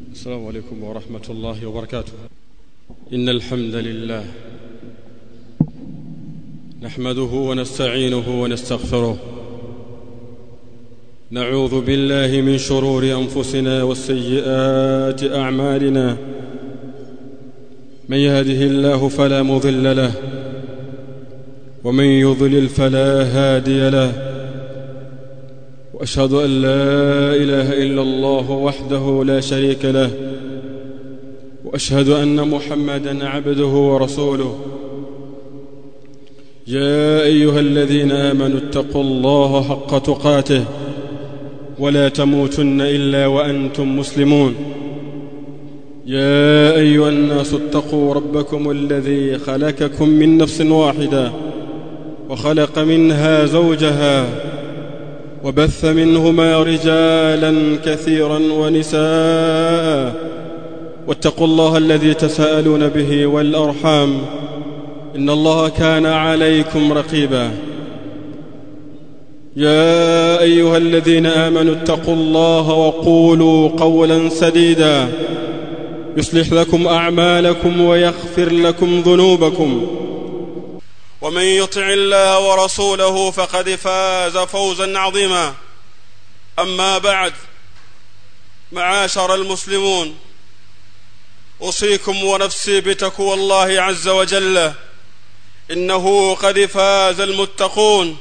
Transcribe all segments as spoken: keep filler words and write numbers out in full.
السلام عليكم ورحمة الله وبركاته. إن الحمد لله نحمده ونستعينه ونستغفره، نعوذ بالله من شرور أنفسنا والسيئات أعمالنا، من يهده الله فلا مضل له ومن يضلل فلا هادي له، وأشهد أن لا إله إلا الله وحده لا شريك له، وأشهد أن محمدًا عبده ورسوله. يا أيها الذين آمنوا اتقوا الله حق تقاته ولا تموتن إلا وأنتم مسلمون. يا أيها الناس اتقوا ربكم الذي خلقكم من نفس واحدة وخلق منها زوجها وبث منهما رجالا كثيرا ونساء، واتقوا الله الذي تساءلون به والأرحام، إن الله كان عليكم رقيبا. يا أيها الذين آمنوا اتقوا الله وقولوا قولا سديدا يصلح لكم أعمالكم ويغفر لكم ذنوبكم، ومن يطع الله ورسوله فقد فاز فوزا عظيما. أما بعد، معاشر المسلمون، أوصيكم ونفسي بتقوى الله عز وجل، إنه قد فاز المتقون.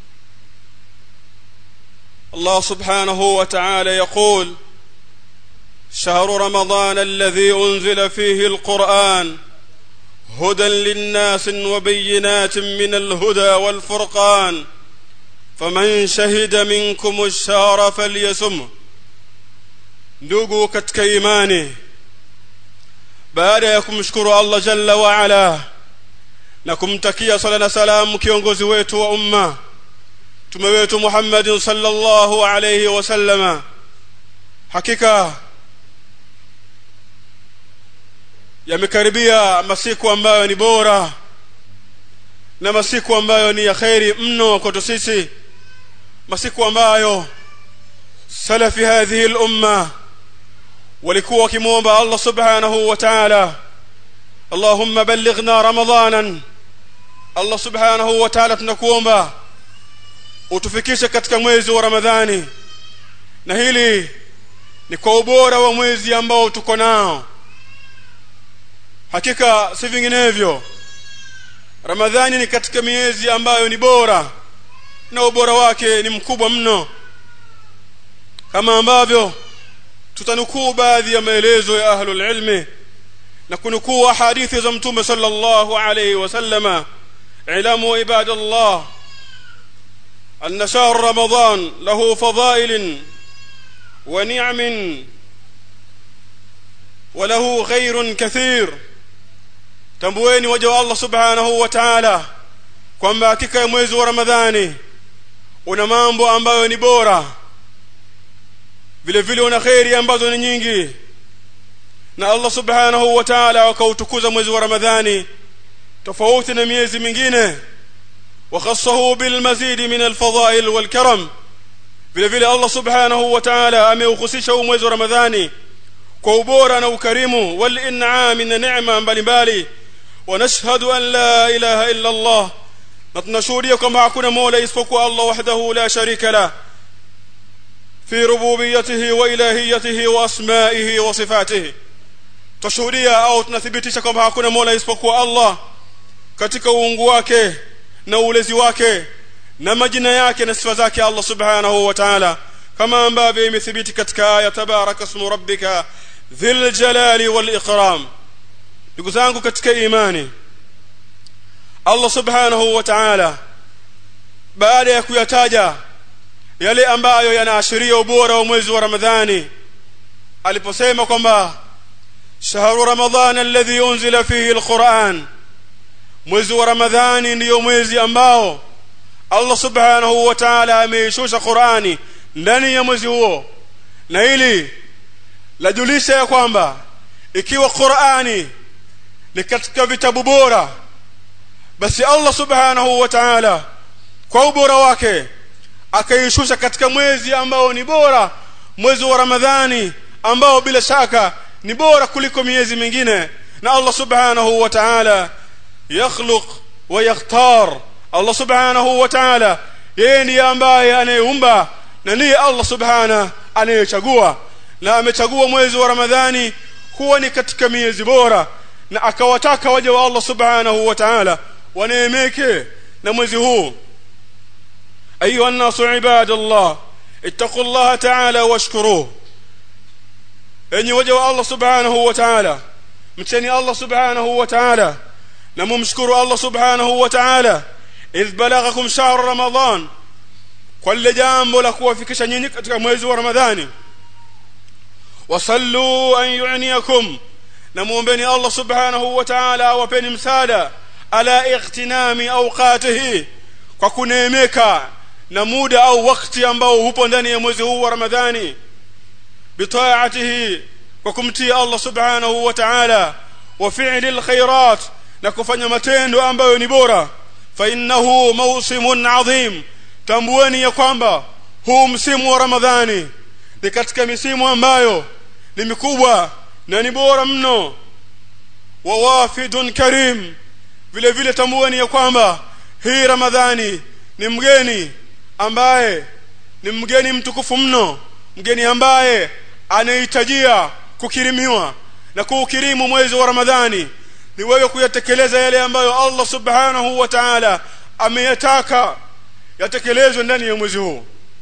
الله سبحانه وتعالى يقول: شهر رمضان الذي أنزل فيه القرآن هدى للناس وبينات من الهدى والفرقان، فمن شهد منكم الشهر فليصمه. ndugu katika imani, baada ya kumshukuru Allah jalla wa ala na kumtakia sala na salamu kiongozi wetu wa umma, mtume wetu Muhammad sallallahu alayhi wasallam, hakika yamekaribia masiku ambayo ni bora na masiku ambayo ni ya khairi mno kwetu sisi, masiku ambayo salafi hadhihi al-umma walikuwa wakimuomba Allah subhanahu wa ta'ala, Allahumma ballighna ramadanan. Allah subhanahu wa ta'ala, tunakuomba utufikishe katika mwezi wa Ramadhani, na hili ni kwa ubora wa mwezi ambao tuko nao. Hakika si vinginevyo, Ramadhani ni katika miezi ambayo ni bora na ubora wake ni mkubwa mno, kama ambavyo tutanukuu baadhi ya maelezo ya ahlul ilmi na kunukuu hadithi za mtume sallallahu alayhi wasallama. Ilamu ibadallah anna shahr ramadan lahu fadail wa ni'am wa lahu khairun kathir. Tambueni waja wa Allah subhanahu wa ta'ala kwamba hakika mwezi wa Ramadhani una mambo ambayo ni bora, vile vile una khairi ambazo ni nyingi, na Allah subhanahu wa ta'ala akautukuza mwezi wa Ramadhani tofauti na miezi mingine, wa khassahu bil mazid min al fadail wal karam. Vile vile Allah subhanahu wa ta'ala ameukhusisha mwezi wa Ramadhani kwa ubora na ukarimu wal in'am na neema mbalimbali. Wa nashhadu an la ilaha illa Allah, na tunashuhudia kwamba hakuna mola isipokuwa Allah wahdahu la sharika la fi rububiyyatihi wa ilahiyatihi wa asma'ihi wa sifatihi. Tushuhudia au tunathibitisha kwamba hakuna mola isipokuwa Allah katika uungu wake na ulezi wake na majina yake na sifa zake Allah subhanahu wa ta'ala, kama ambavyo imethibiti katika aya tabaraka ismu rabbika dhil jalali wal ikram. Ndugu zangu katika imani, Allah subhanahu wa ta'ala baada ya kuyataja yale ambayo yanaashiria ubora wa mwezi wa Ramadhani, aliposema kwamba shahru ramadhana alladhi unzila fihi alquran, mwezi wa Ramadhani ndio mwezi ambao Allah subhanahu wa ta'ala ameishusha Qur'ani ndani ya mwezi huo. Na hili lajulisha ya kwamba ikiwa Qur'ani ni katika vitabu bora, basi Allah subhanahu wa ta'ala kwa ubora wake akaishusha katika mwezi ambao ni bora, mwezi wa Ramadhani ambao bila shaka ni bora kuliko miezi mingine. Na Allah subhanahu wa ta'ala yakhluq wa yakhtar. Allah subhanahu wa ta'ala yeye ndiye ambaye anayeumba na ndiye Allah subhanahu anayechagua, na amechagua mwezi wa Ramadhani kuwa ni katika miezi bora, na akawataka waja wa Allah subhanahu wa ta'ala waneemeke na mwezi huu. Ayuha an-nasu ibadallah, ittaqullaha ta'ala washkuruhu. Enyi waja wa Allah subhanahu wa ta'ala, mcheni Allah subhanahu wa ta'ala na mumshukuru Allah subhanahu wa ta'ala idh balaghakum shahr ramadan, kwa lile jambo la kuwafikisha nyinyi katika mwezi wa Ramadhani. Wasallu an yu'niyakum, na muombeni Allah subhanahu wa ta'ala awapeni msaada ala ightinami awqatihi, kwa kuneemeka na muda au wakati ambao upo ndani ya mwezi huu wa Ramadhani. Bitaatihi, kwa kumtii Allah subhanahu wa ta'ala, wa fi'li alkhairat, na kufanya matendo ambayo ni bora. Fa innahu mawsimun adhim, tambueni ya kwamba huu msimu wa Ramadhani ni katika misimu ambayo ni mikubwa na ni bora mno. Wa wafidun karim, vile vile tambueni ya kwamba hii Ramadhani ni mgeni ambaye ni mgeni mtukufu mno, mgeni ambaye anahitajia kukirimiwa. Na kuukirimu mwezi wa Ramadhani ni wewe kuyatekeleza yale ambayo Allah subhanahu wa ta'ala ameyataka yatekelezwe ndani ya mwezi huu.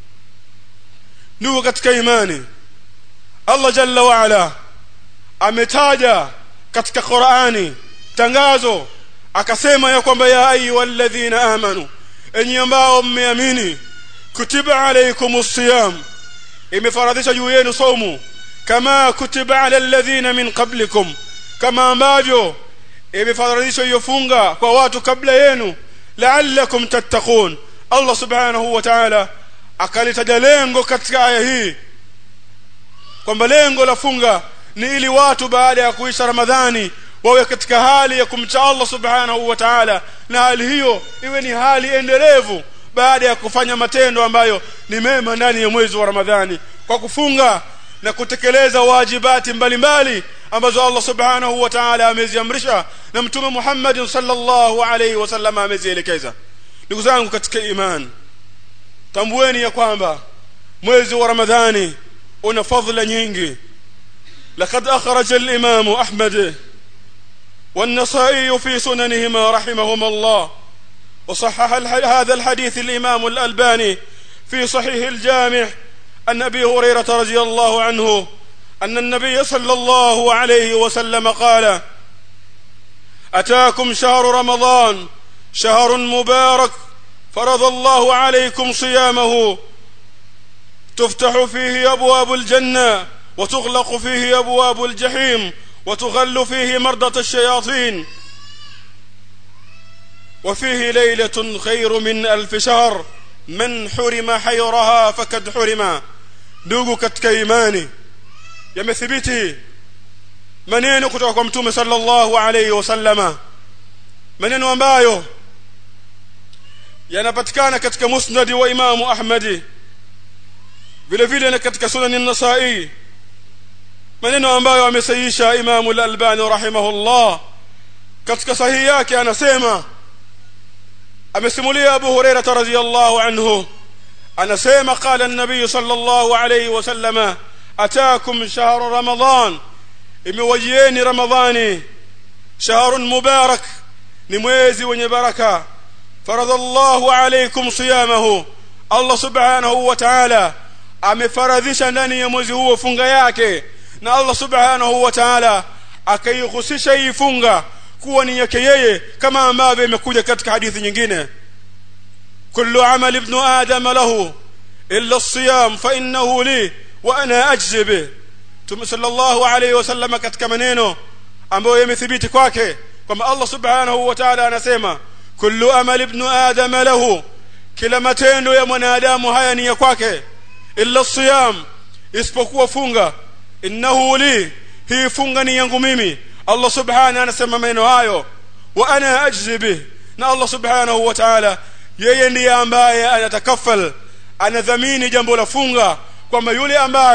Ndugu katika imani, Allah jalla wa ala ametaja katika Qur'ani tangazo, akasema ya kwamba ya ayyuhalladhina amanu, enyi ambao mmeamini, kutiba alaykumus siyam, imefaradhisha juu yenu saumu, kama kutiba ala alladhina min qablikum, kama ambavyo imefaradhisha hiyo funga kwa watu kabla yenu, la'allakum tattaqun. Allah subhanahu wa ta'ala akalitaja lengo katika aya hii kwamba lengo la funga ni ili watu baada ya kuisha Ramadhani wawe katika hali ya kumcha Allah subhanahu wa ta'ala, na hali hiyo iwe ni hali endelevu baada ya kufanya matendo ambayo ni mema ndani ya mwezi wa Ramadhani, kwa kufunga na kutekeleza wajibati mbalimbali ambazo Allah subhanahu wa ta'ala ameziamrisha na Mtume Muhammad sallallahu alayhi wasallam amezielekeza. Ndugu zangu katika imani, tambueni ya kwamba mwezi wa Ramadhani una fadhila nyingi. Laqad akhraja al-Imam Ahmad والنسائي في سننهما رحمهما الله، وصحح هذا الحديث الإمام الألباني في صحيح الجامع عن أبي هريرة رضي الله عنه أن النبي صلى الله عليه وسلم قال: أتاكم شهر رمضان شهر مبارك فرض الله عليكم صيامه، تفتح فيه أبواب الجنة وتغلق فيه أبواب الجحيم وتغل فيه مرضة الشياطين، وفيه ليلة خير من ألف شهر، من حرم حيرها فقد حرم. ndugu katika imani, yamethibiti maneno kutoka kwa Mtume sallallahu alayhi wasallama, maneno ambayo yanapatikana katika musnad wa Imam Ahmad, vile vile na katika sunan an-Nasa'i, maneno ambayo amesahihisha Imam al-Albani rahimahullah katika sahihi yake. Anasema, amesimulia Abu Hurairah radhiyallahu anhu, anasema qala an-nabiy sallallahu alayhi wasallam: ataakum shahr ramadan, imewajieni Ramadhani, shahrun mubarak, ni mwezi wenye baraka, faradallahu alaykum siyamahu, Allah subhanahu wa ta'ala amefaradhisha ndani ya mwezi huo funga yake, na Allah subhanahu wa ta'ala akaihusisha hii funga kuwa ni yake yeye, kama ambavyo imekuja katika hadithi nyingine: kullu amali ibn adam lahu illa as-siyam fa innahu li wa ana ajzi bih. Mtume sallallahu alayhi wasallam katika maneno ambayo yamethibiti kwake kwamba Allah subhanahu wa ta'ala anasema: kullu amali ibn adam lahu, kila matendo ya mwanadamu haya ni ya kwake, illa as-siyam, isipokuwa funga, innahu li, hii funga ni yangu mimi. Allah subhanahu anasema maneno hayo, wa ana ajzi bih, na Allah subhanahu wa ta'ala yeye ndiye ambaye anatakafal, anadhamini jambo la funga, kwamba yule ambaye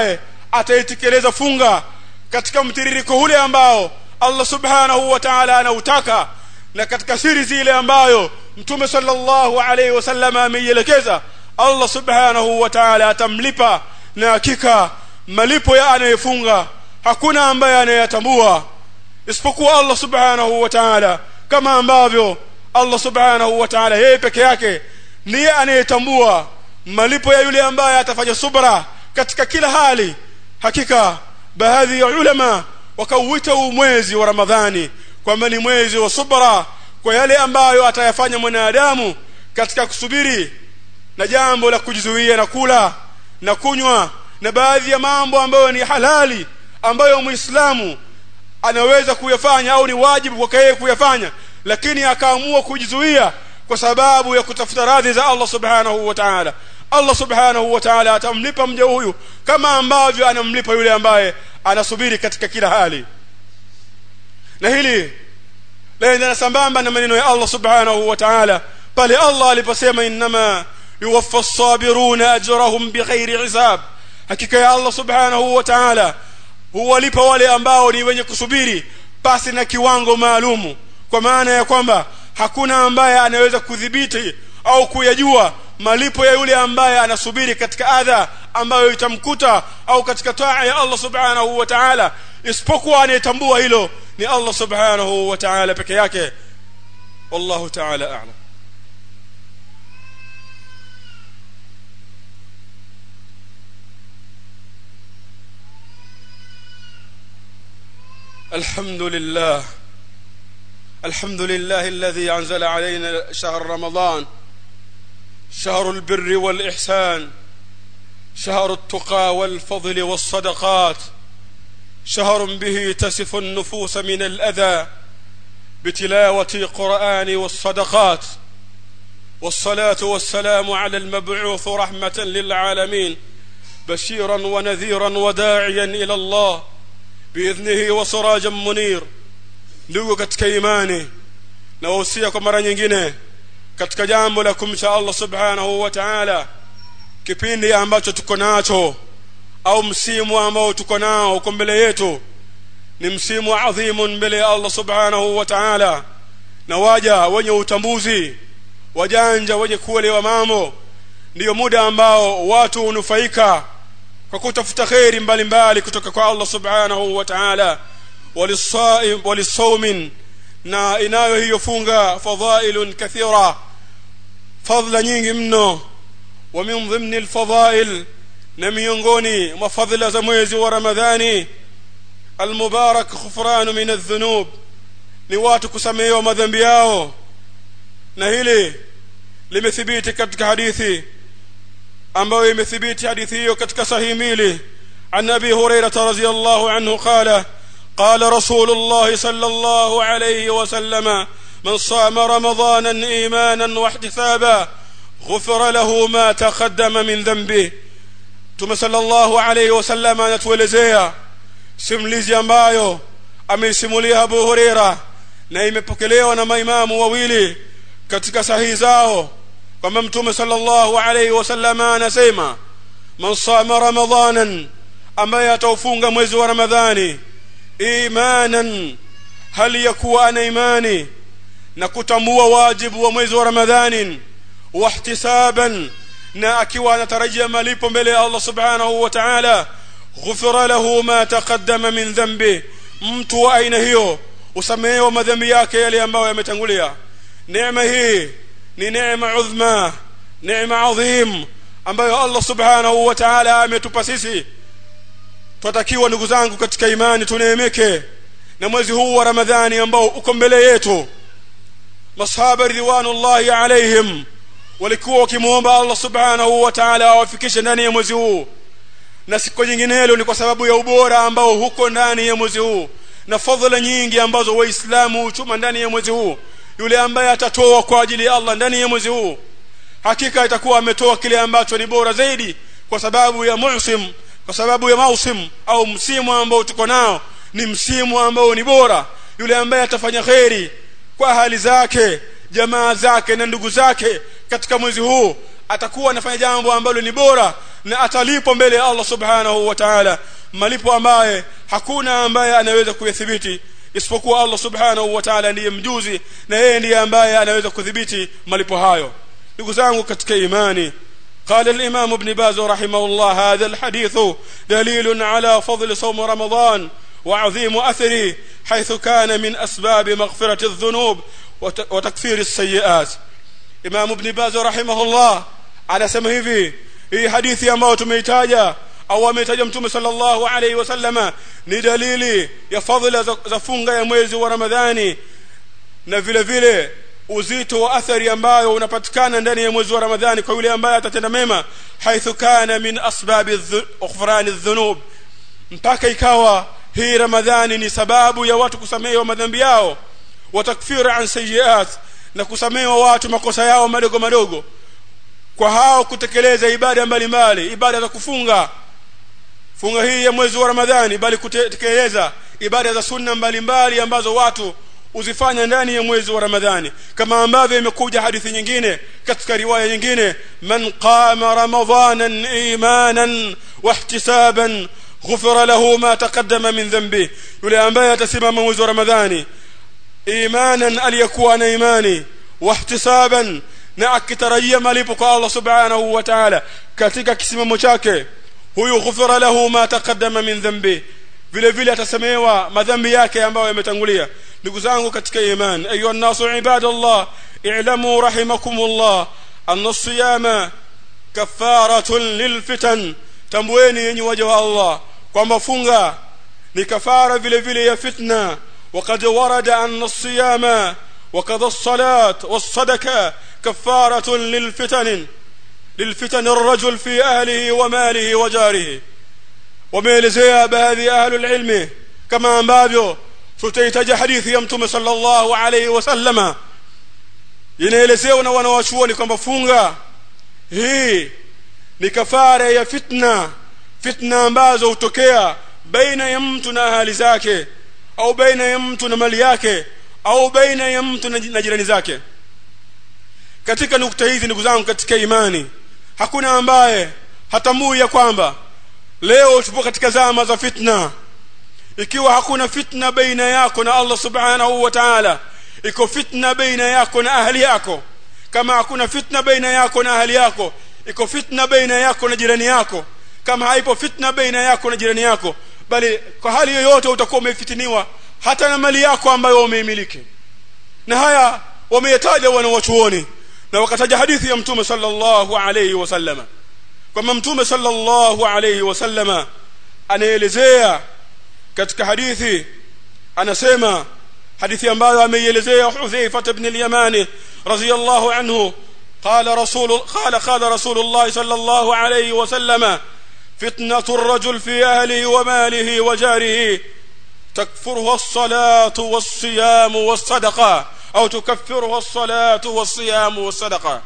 ataitekeleza funga katika mtiririko ule ambao Allah subhanahu wa ta'ala anautaka, na katika siri zile ambayo Mtume sallallahu alayhi wasallam ameielekeza, Allah subhanahu wa ta'ala atamlipa. Na hakika malipo ya anayefunga hakuna ambaye anayatambua isipokuwa Allah subhanahu wa ta'ala, kama ambavyo Allah subhanahu wa ta'ala yeye peke yake ndiye anayetambua malipo ya yule ambaye atafanya subra katika kila hali. Hakika baadhi ya ulama wakauita mwezi wa Ramadhani kwamba ni mwezi wa subra kwa yale ambayo atayafanya mwanadamu katika kusubiri na jambo la kujizuia na kula na kunywa na baadhi ya mambo ambayo ni halali ambayo Muislamu anaweza kuyafanya au ni wajibu kwa yeye kuyafanya, lakini akaamua kujizuia kwa sababu ya kutafuta radhi za Allah subhanahu wa ta'ala. Allah subhanahu wa ta'ala atamlipa mja huyu kama ambavyo anamlipa yule ambaye anasubiri katika kila hali. Na hili laendana sambamba na maneno ya Allah subhanahu wa ta'ala pale Allah aliposema innama yuwaffa as-sabiruna ajrahum bighairi hisab. Hakika ya Allah subhanahu wa ta'ala huwalipa wale ambao ni wenye kusubiri pasi na kiwango maalumu, kwa maana ya kwamba hakuna ambaye anaweza kudhibiti au kuyajua malipo ya yule ambaye anasubiri katika adha ambayo itamkuta au katika taa ya Allah subhanahu wa ta'ala, isipokuwa anayetambua hilo ni Allah subhanahu wa ta'ala peke yake. Wallahu ta'ala a'lam. الحمد لله الحمد لله الذي أنزل علينا شهر رمضان، شهر البر والإحسان، شهر التقى والفضل والصدقات، شهر به تسف النفوس من الأذى بتلاوة قرآن والصدقات، والصلاة والسلام على المبعوث رحمة للعالمين بشيرا ونذيرا وداعيا إلى الله بإذنه وسراجا منير. Ndugu katika imani, na wasia kwa mara nyingine katika jambo la kumcha Allah subhanahu wa ta'ala, kipindi ambacho tuko nacho au msimu ambao tuko nao uko mbele yetu ni msimu adhimu mbele ya Allah subhanahu wa ta'ala, na waja wenye utambuzi, wajanja wenye kuelewa mambo, ndio muda ambao watu unufaika kwa kutafuta khairi mbalimbali kutoka kwa Allah subhanahu wa ta'ala. walisaim walisawmin, na inayo hiyo funga fadhailun kathira, fadhila nyingi mno. wa min dhimni alfadhail, na miongoni mwa fadhila za mwezi wa Ramadhani almubarak khufran min adh-dhunub, ni watu kusamehewa madhambi yao. Na hili limethibiti katika hadithi ambayo imethibiti hadithi hiyo katika sahihi mbili. an Abi Hurairah radhiyallahu anhu qala قال رسول الله صلى الله عليه وسلم من صام رمضانا إيمانا واحتسابا غفر له ما تقدم من ذنبه. Mtume sallallahu alayhi wasallam anatuelezea simulizi ambayo ameisimulia Abu Huraira na imepokelewa na maimamu wawili katika sahihi zao, kwamba Mtume sallallahu alayhi wasallam anasema man sama ramadanan, ambaye ataufunga mwezi wa Ramadhani imanan, hali ya kuwa ana imani na kutambua wajibu wa mwezi wa Ramadhani, wa ihtisaban, na akiwa anatarajia malipo mbele ya Allah subhanahu wa ta'ala, ghufira lahu ma taqaddama min dhanbi, mtu wa aina hiyo usamehewa madhambi yake yale ambayo yametangulia. Neema hii ni neema udhma, neema adhim ambayo Allah subhanahu wa ta'ala ametupa sisi. Tunatakiwa ndugu zangu katika imani tuneemeke na mwezi huu wa Ramadhani ambao uko mbele yetu. Masahaba ridwanullahi alaihim walikuwa wakimuomba Allah subhanahu wa ta'ala awafikishe ndani ya mwezi huu, na siku nyinginelo ni kwa sababu ya ubora ambao huko ndani ya mwezi huu na fadhila nyingi ambazo waislamu huchuma ndani ya mwezi huu. Yule ambaye atatoa kwa ajili ya Allah ndani ya mwezi huu, hakika itakuwa ametoa kile ambacho ni bora zaidi, kwa sababu ya musim, kwa sababu ya mausim au msimu ambao tuko nao ni msimu ambao ni bora. Yule ambaye atafanya khairi kwa hali zake, jamaa zake na ndugu zake katika mwezi huu, atakuwa anafanya jambo ambalo ni bora na atalipwa mbele ya Allah subhanahu wa ta'ala malipo ambaye hakuna ambaye anaweza kuyadhibiti isipokuwa Allah subhanahu wa ta'ala ndiye mjuzi na yeye ndiye ambaye anaweza kudhibiti malipo hayo. Ndugu zangu katika imani, قال الإمام ابن باز رحمه الله هذا الحديث دليل على فضل صوم رمضان وعظيم أثره حيث كان من أسباب مغفرة الذنوب وتكفير السيئات. إمام ابن باز رحمه الله على سمه في حديث ambao tumeitaja au ametaja Mtume sallallahu alayhi wasallama ni dalili ya fadhila za funga ya mwezi wa Ramadhani na vile vile uzito wa athari ambayo unapatikana ndani ya mwezi wa Ramadhani kwa yule ambaye atatenda mema, haithu kana min asbabi ghufrani dhunub, mpaka ikawa hii Ramadhani ni sababu ya watu kusamehewa madhambi yao, wa takfira an sayyi'at, na kusamehewa watu makosa yao madogo madogo kwa hao kutekeleza ibada mbalimbali, ibada za kufunga funga hii ya mwezi wa Ramadhani, bali kutekeleza ibada za sunna mbalimbali ambazo watu uzifanya ndani ya mwezi wa Ramadhani, kama ambavyo imekuja hadithi nyingine katika riwaya nyingine, man qama ramadanan imanan wahtisaban ghufira lahu ma taqaddama min dhanbi, yule ambaye atasimama mwezi wa Ramadhani imanan, aliyakuwa na imani, wahtisaban, na akitarajia malipo kwa Allah subhanahu wa ta'ala katika kisimamo chake, huyu ghufira lahu ma taqaddama min dhanbi, vile vile atasamehewa madhambi yake ambayo yametangulia. Ndugu zangu katika imani, ayuha nasu ibadallah, i'lamu rahimakumullah anna as-siyama kafaratun lilfitan, tambueni yenye waja wa Allah kwamba funga ni kafara vile vile ya fitna. وقد ورد أن الصيام وقد الصلاة والصدقة كفارة للفتن للفتن الرجل في أهله وماله وجاره. وميلزيها بهذه أهل العلم كما أنبابيو تتيتج حديث يمتم صلى الله عليه وسلم inaelezewa wanawachuoni kwamba funga hii ni kafara ya fitna, fitna ambazo hutokea baina ya mtu na ahali zake, au baina ya mtu na mali yake, au baina ya mtu na jirani zake. Katika nukta hizi ndugu zangu katika imani, hakuna ambaye hatambui ya kwamba leo tupo katika zama za fitna. Ikiwa hakuna fitna baina yako na Allah subhanahu wa ta'ala, iko fitna baina yako na ahli yako. Kama hakuna fitna baina yako na ahli yako, iko fitna baina yako na jirani yako. Kama haipo fitna baina yako na jirani yako, bali kwa hali yoyote utakuwa umefitiniwa hata na mali yako ambayo umeimiliki. Na haya wameyataja wanawachuoni, na wakataja hadithi ya Mtume sallallahu alayhi wasallam, kwamba Mtume sallallahu alayhi wasallam anaelezea katika hadithi, anasema hadithi ambayo ameielezea Hudhaifa ibn al-Yamani radhiyallahu anhu, qala rasul qala qala rasulullah sallallahu alayhi wasallam فتنة الرجل في أهله وماله وجاره تكفرها الصلاة والصيام والصدقة، أو تكفرها الصلاة والصيام والصدقة.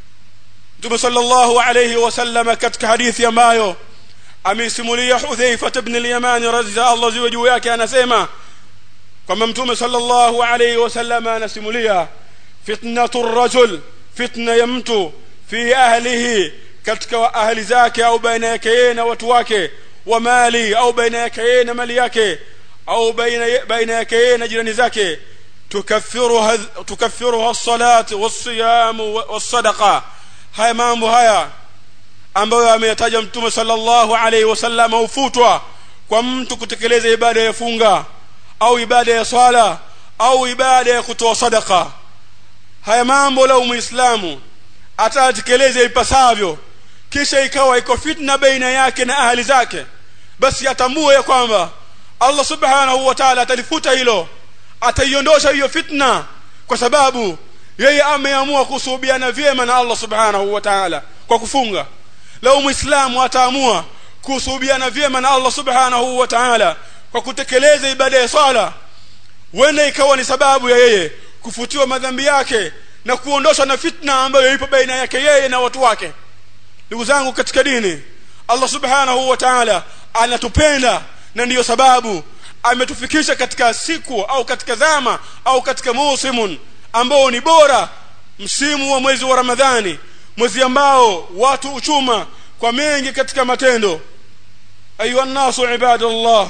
Mtume sallallahu alayhi wasallam katika hadithi ambayo amesimulia Hudhaifa ibn al-Yamani radhiyallahu anhu juu yake, anasema kwamba Mtume sallallahu alayhi wasallam anasimulia fitnatu ar-rajul, fitna ya mtu, fi ahlihi, katika ahli zake, au baina yake yeye na watu wake, wa mali, au baina yake yeye na mali yake, au baina baina yake yeye na jirani zake, tukaffiruha tukaffiruha as-salat was-siyam was-sadaqa. Haya mambo haya ambayo ameyataja Mtume sallallahu alayhi wasallam ufutwa kwa mtu kutekeleza ibada ya funga, au ibada ya swala, au ibada ya kutoa sadaqa. Haya mambo la muislamu atatekeleza ipasavyo, kisha ikawa iko fitna baina yake na ahli zake, basi atambue ya kwamba Allah subhanahu wa ta'ala atalifuta hilo, ataiondosha hiyo fitna, kwa sababu yeye ameamua kusuhubiana vyema na Allah subhanahu wa ta'ala kwa kufunga. Lau muislamu ataamua kusuhubiana vyema na Allah subhanahu wa ta'ala kwa kutekeleza ibada ya sala, wenda ikawa ni sababu ya yeye kufutiwa madhambi yake na kuondoshwa na fitna ambayo ipo baina yake yeye na watu wake. Ndugu zangu katika dini, Allah subhanahu wa ta'ala anatupenda, na ndiyo sababu ametufikisha katika siku au katika zama au katika musimun ambao ni bora, msimu wa mwezi wa Ramadhani, mwezi ambao watu uchuma kwa mengi katika matendo. Ayuha nasu ibadallah,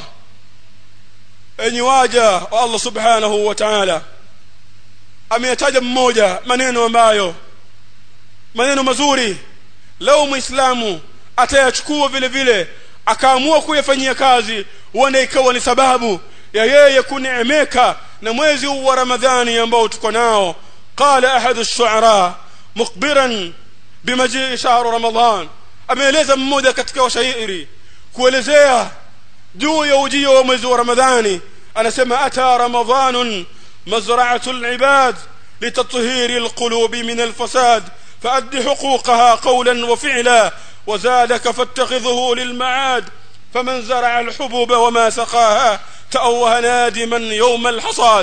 enyi waja wa Allah subhanahu wa ta'ala, ameyataja mmoja maneno ambayo maneno mazuri, lau muislamu atayachukua vile vile akaamua kuyafanyia kazi, huenda ikawa ni sababu ya yeye kuneemeka na mwezi wa Ramadhani ambao tuko nao. Qala ahadu ash-shu'ara mukhbiran bimaji shahr Ramadan, ameeleza mmoja katika washairi kuelezea juu ya ujio wa mwezi wa Ramadhani, anasema ata ramadhanun mazra'atul ibad litathhiri alqulubi min alfasad فأد حقوقها قولا وفعلا وزادك فاتخذه للمعاد فمن زرع الحبوب وما سقاها تأوه نادما يوم الحصاد.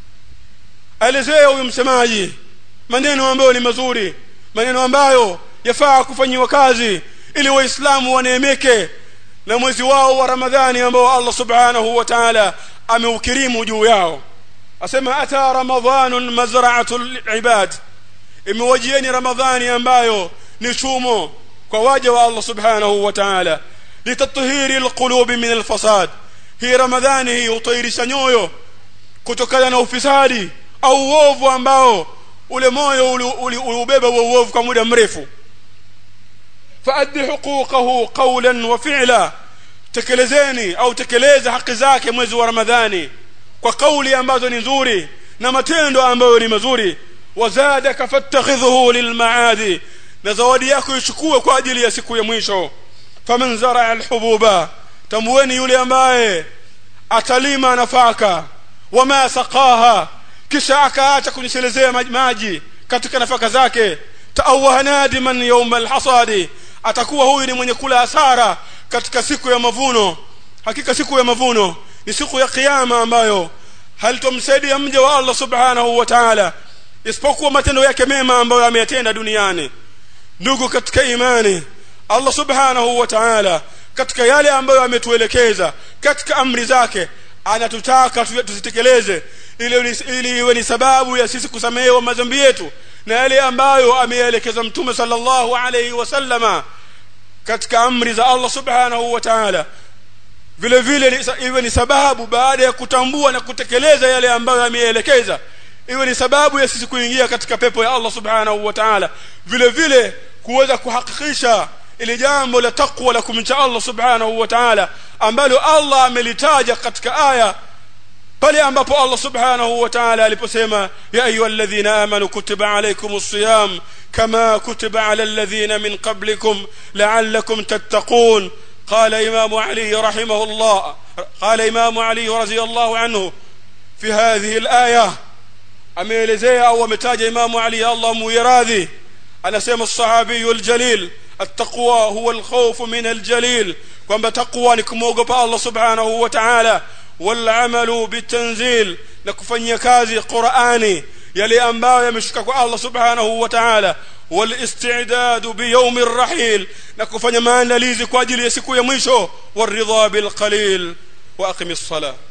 Elezea huyu msemaji maneno ambayo ni mazuri, maneno ambayo yafaa kufanywa kazi ili waislamu waneemeke na mwezi wao wa Ramadhani ambao Allah subhanahu wa ta'ala ameukirimu juu yao. Asema ata ramadhanun mazra'atul ibad, imewajieni Ramadhani ambayo ni chumo kwa waja wa Allah subhanahu wa ta'ala, litathhiri alqulubi min alfasad. Hii Ramadhani hii utairisha nyoyo kutokana na ufisadi au uovu ambao ule moyo ulibeba uovu kwa muda mrefu. Faaddi huquqahu qawlan wa fi'la, tekelezeni au tekeleza haki zake mwezi wa Ramadhani kwa kauli ambazo ni nzuri na matendo ambayo ni mazuri. Wazadaka fattakhidhuhu lilmaadi, na zawadi yako ichukue kwa ajili ya siku ya mwisho. Faman zara'a alhububa, tamweni yule ambaye atalima nafaka, wama saqaha, kisha akaacha kunyeshelezea maji katika nafaka zake, ta'awwaha nadiman yawm alhasadi, atakuwa huyu ni mwenye kula hasara katika siku ya mavuno. Hakika siku ya mavuno ni siku ya kiyama ambayo halitomsaidia mja wa Allah subhanahu wa ta'ala isipokuwa matendo yake mema ambayo ameyatenda duniani. Ndugu katika imani, Allah subhanahu wa ta'ala katika yale ambayo ametuelekeza katika amri zake anatutaka tuzitekeleze ili ili iwe ni sababu ya sisi kusamehewa madhambi yetu, na yale ambayo ameelekeza Mtume sallallahu alayhi wasallama katika amri za Allah subhanahu wa ta'ala vile vile iwe ni sababu baada ya kutambua na kutekeleza yale ambayo ameelekeza, iwe ni sababu ya sisi kuingia katika pepo ya Allah subhanahu wa ta'ala. Vile vile kuweza kuhakikisha ile jambo la taqwa la kumcha Allah subhanahu wa ta'ala ambalo Allah amelitaja katika aya pale ambapo Allah subhanahu wa ta'ala aliposema ya ayyuhalladhina amanu kutiba alaykumus siyam kama kutiba alal ladhina min qablikum la'allakum tattaqun. قال إمام علي رحمه الله قال إمام علي رضي الله عنه في هذه الآية ameelezea au ametaja Imam Ali Allah muiradhi, anasema الصحابي الجليل التقوى هو الخوف من الجليل, kwamba taqwa ni kumwogopa Allah subhanahu wa ta'ala, wal amalu bitanzil, na kufanyia kazi Qur'ani yale ambayo yameshuka kwa Allah subhanahu wa ta'ala, wal istidad bi yawm ar-rahil, na kufanya maandalizi kwa ajili ya siku ya mwisho, waridha bil qalil wa aqimis salah.